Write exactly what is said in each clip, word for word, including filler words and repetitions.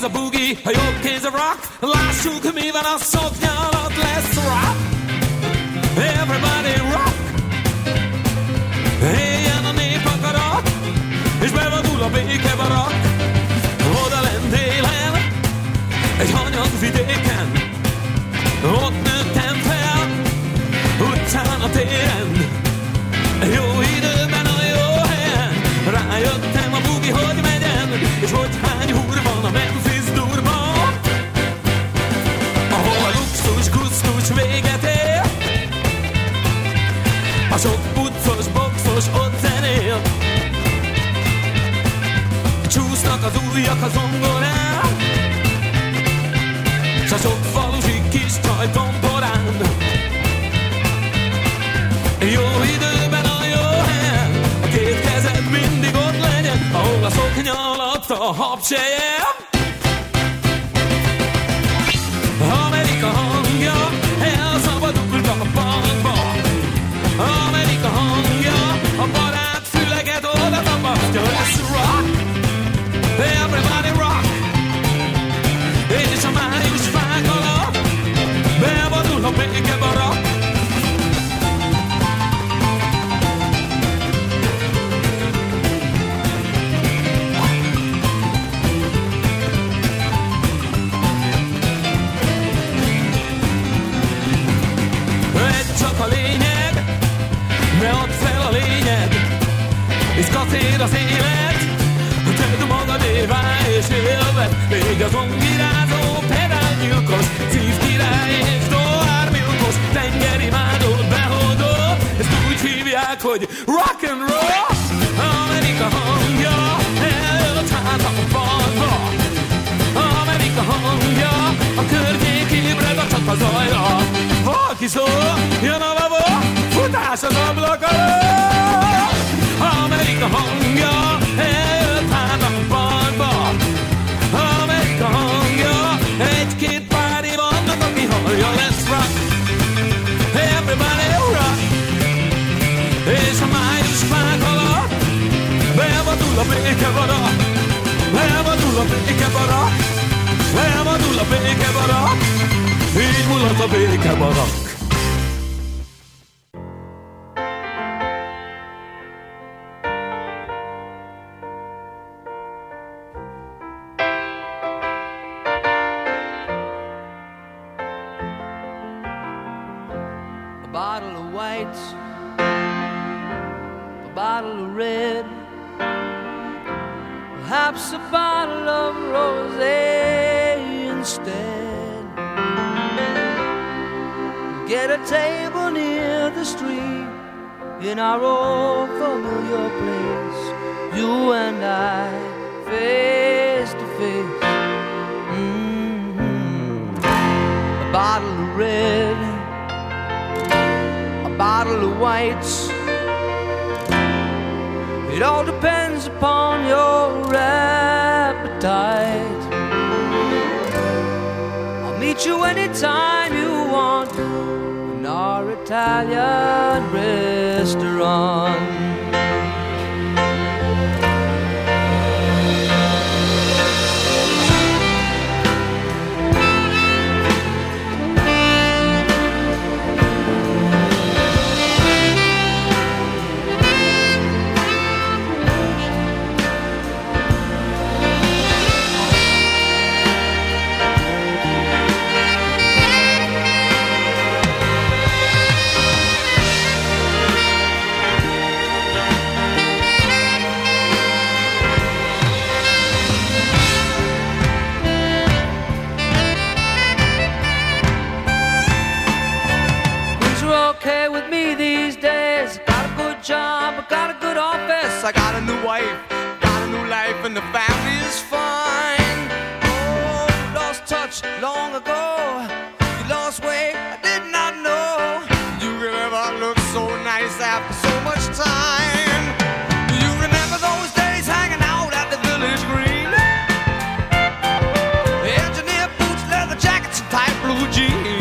a boogie, a jobb kéz a rock. Lássuk, mi van a szoknya alatt, lesz rock. Everybody rock. Éljen a népakarat, és bevadul a békebarak. Oda lent délen, egy hanyag vidéken, ott nőttem fel, utcán a téren. Jó időben a jó helyen, rájöttem a bugi, hogy megyen, és hogy hány húr van a Memphis durban, ahol a luxus kusztus véget ér. A sok puccos, boxos ott zenél, csúsznak az ujjak a zongorán, s a sok falusi kis csaj tomporán. Jó időben a jó helyen, a két kezed mindig ott legyen, ahol a szoknya alatt a habsejem. Amerika hangja elszabadult a bankba, Amerika hangja a barát füleget oda tapasztja. Let's rock, everybody rock. És a május fák alatt bevadul a békebarak. Csak a lényeg, ne add fel a lényed, és kacér az élet, tedd magadévá és élved, még az ongirázó pedálnyilkos, szívkirály és dohármilkos, tengerimádó, behódó, ezt úgy hívják, hogy rock and roll. Amerika hangja előtt hát a parkba, Amerika hangja a környék ébred a csak a zajra. Valaki szól, jön a lavó, futás az ablak alól. Amerika hangja eljött hát a parkba, Amerika hangja, egy-két pári vannak, aki hallja. Let's rock, everybody rock. És a május fák alatt bevadul a békebarak, bevadul a békebarak, bevadul a békebarak. Így mulat a békebarak. A bottle of white, a bottle of red, perhaps a bottle of rosé instead. Get a table near the street in our old familiar place, you and I, face to face. Mm-hmm. A bottle of red, a bottle of whites. It all depends upon your appetite. I'll meet you anytime you want in our Italian restaurant. Okay with me these days. Got a good job, I got a good office, I got a new wife, got a new life, and the family is fine. Oh, lost touch long ago. You lost weight, I did not know you could ever look so nice after so much time. Do you remember those days hanging out at the Village Green? Engineer boots, leather jackets, and tight blue jeans.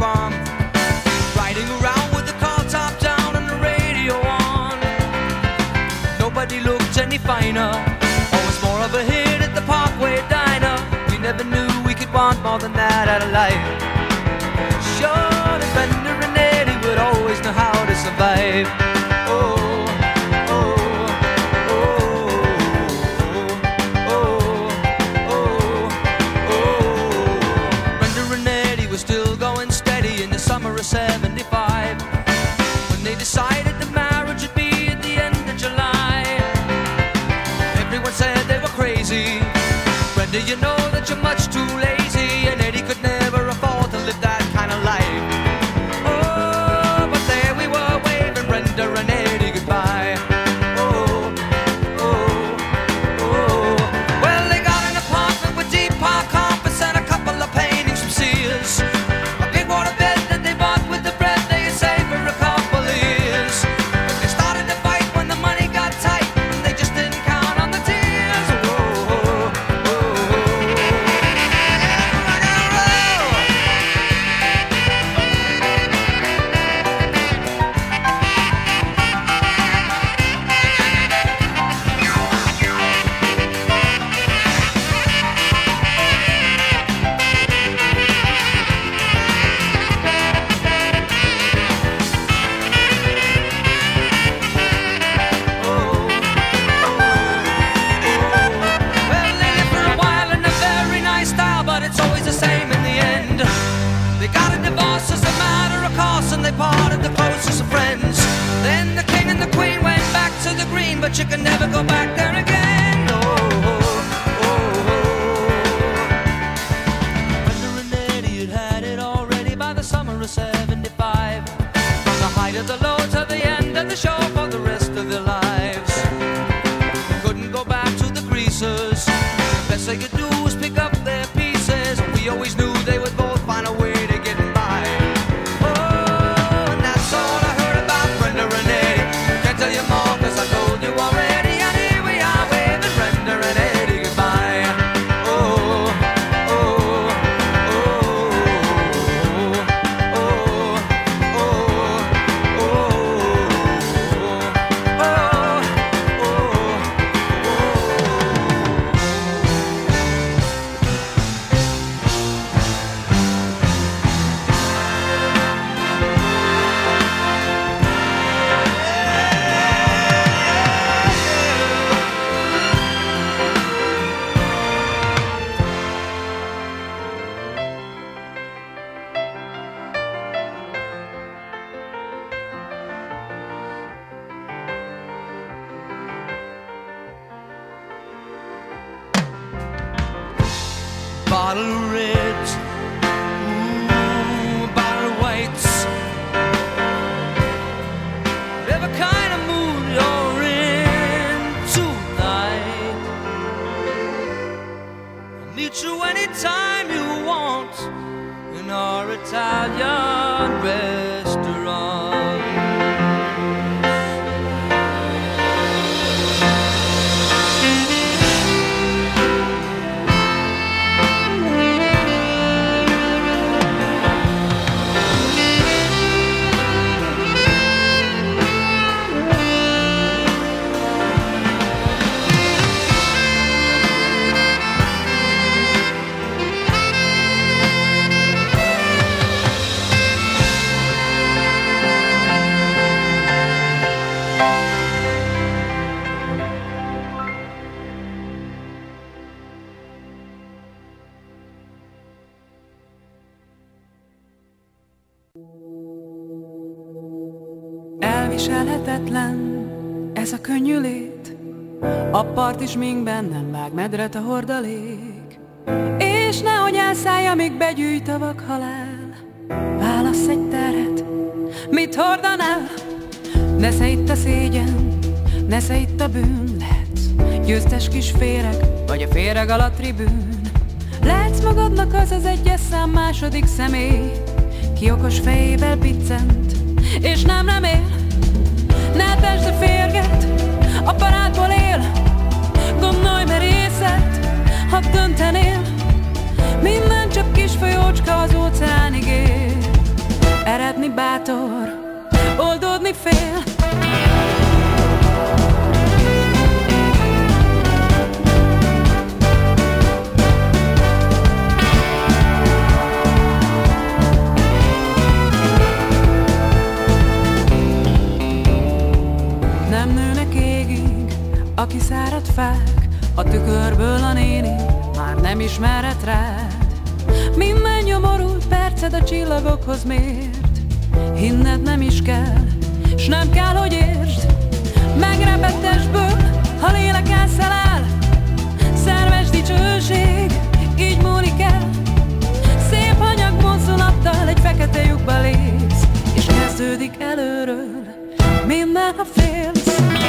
from. Riding around with the car top down and the radio on. Nobody looked any finer. Always more of a hit at the Parkway Diner. We never knew we could want more than that out of life. Sure, the Brenda and Eddie would always know how to survive. Oh. seventy-five, when they decided the marriage would be at the end of July. Everyone said they were crazy. Brenda, you know that you're much too lazy, and Eddie could never afford to live that kind of life. Oh, but there we were waving Brenda and Eddie goodbye. Oh, oh, oh. Well, they got an apartment with deep park carpets and a couple of paintings from Sears. A big water bed with the bread they had saved for a couple of years. But they started to fight when the money got tight, and they just didn't count on the tears. Oh, oh, oh, oh. Rock and roll. And they parted the closest of friends. Then the king and the queen went back to the green, but you can never go back there again. Oh, oh, oh, oh. Brenda and Eddie had had it already by the summer of seventy-five. From the height of the low to the end of the show for the rest of their lives. They couldn't go back to the greasers. The best they could do was pick up their pieces. We always knew they would both find a way to get by. Tell you more, cause I told you already. And here we are waving Brenda and Eddie goodbye. Oh, oh, oh, oh, oh, oh, oh, bottle of reds, ooh, a bottle of whites. Whatever kind of mood you're in tonight, I'll meet you anytime you want in our Italian restaurant. Elviselhetetlen ez a könnyű lét, a parti sminkben nem vág medret a hordalék, és nehogy elszállj, amíg begyűjt a vakhalál. Válassz egy teret, mit hordanál? Nesze itt a szégyen, nesze itt a bűn. Lehetsz győztes kis féreg, vagy a féreg alatt tribűn. Lehetsz magadnak az az egyes szám második személy, ki okos fejével piccent, és nem remél. Ne tesd a férget, a barátból él. Gondolj merészet, ha döntenél. Minden csak kis folyócska az óceánig ér. még bátor, oldódni fél. Nem nőnek égig a kiszáradt fák, a tükörből a néni már nem ismerhet rád. Minden nyomorult perced a csillagokhoz mért, hinned nem is kell, s nem kell, hogy értsd. Megrepett testből, ha lélek elszelel, szerves dicsőség, így múlik el. Szép hanyag mozdulattal egy fekete lyukba lépsz, és kezdődik előről minden, ha félsz.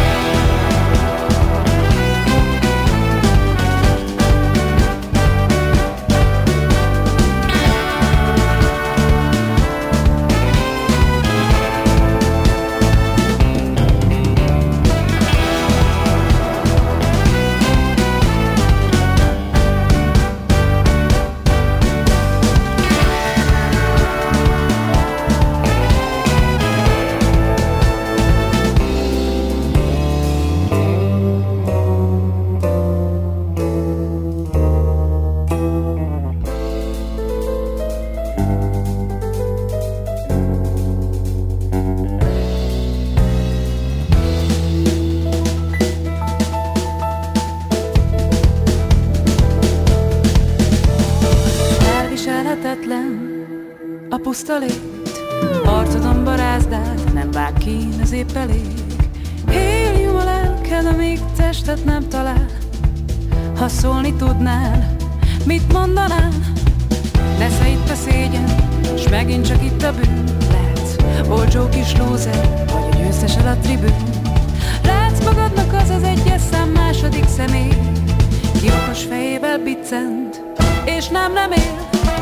A puszta lét, arcodon barázdád, nem vág ki, ez épp elég. Hélium a lelked, amíg testet nem talál. Ha szólni tudnál, mit mondanál? Nesze itt a szégyen, s megint csak itt a bűn. Lehetsz olcsó kis lúzer, vagy a győztesed a tribűn. Látsz magadnak az az egyes szám második személy, gyilkos fejével biccent, és nem nem él.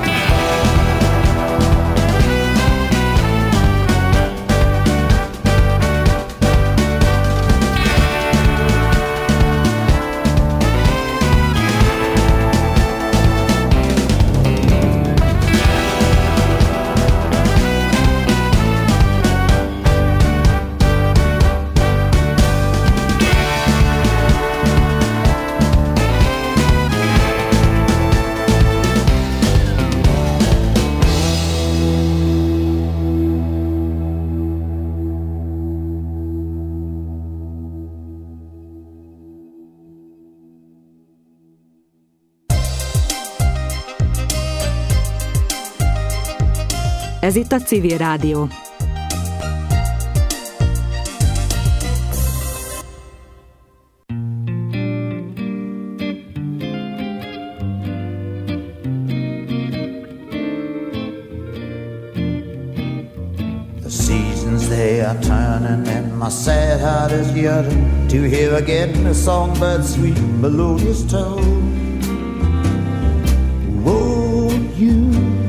Ez itt a Civil Rádió. The seasons they are turning and my sad heart is yearning to hear again the songbird's sweet melodious tone. Won't you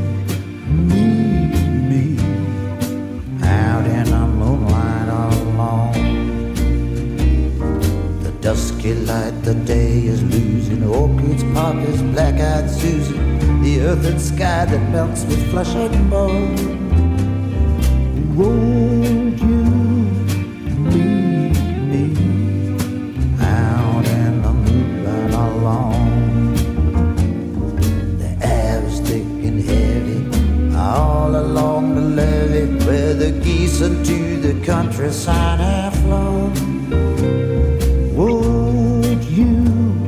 dusky light, the day is losing orchids, poppies, black-eyed Susan, the earth and sky that melts with flesh and bone. Won't you meet me out in the moonlight alone? The air is thick and heavy all along the levee where the geese into the countryside have flown. Won't you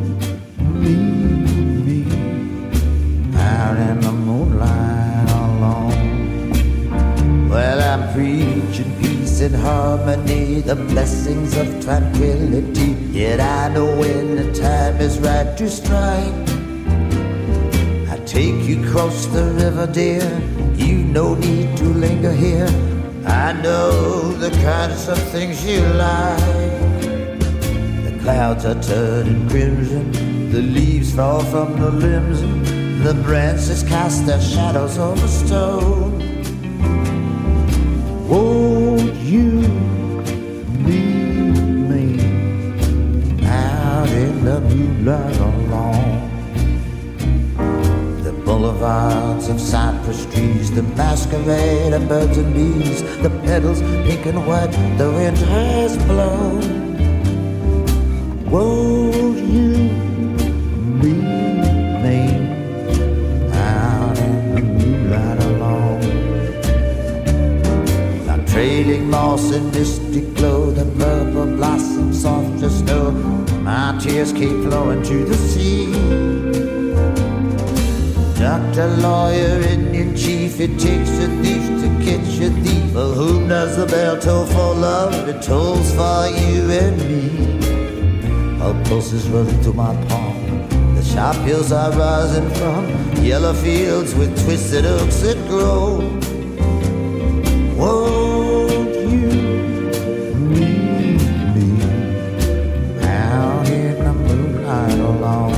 meet me out in the moonlight alone? Well, I'm preaching peace and harmony, the blessings of tranquility. Yet I know when the time is right to strike. I take you across the river, dear. You've no need to linger here. I know the kinds of things you like. Clouds are turning crimson, the leaves fall from the limbs, the branches cast their shadows on the stone. Won't you meet me out in the moonlight alone? The boulevards of cypress trees, the masquerade of birds and bees, the petals pink and white, the wind has blown. Won't you meet me out in the moonlight alone? Now trading moss and misty glow, the purple blossoms soft as snow, my tears keep flowing to the sea. Doctor, lawyer, Indian chief, it takes a thief to catch a thief. For whom does the bell toll for love? It tolls for you and me. Our pulses running through my palm, the sharp hills are rising from yellow fields with twisted oaks that grow. Won't you meet me out in the moonlight alone?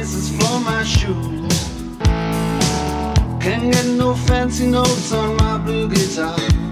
laces for my shoes. Can't get no fancy notes on my blue guitar.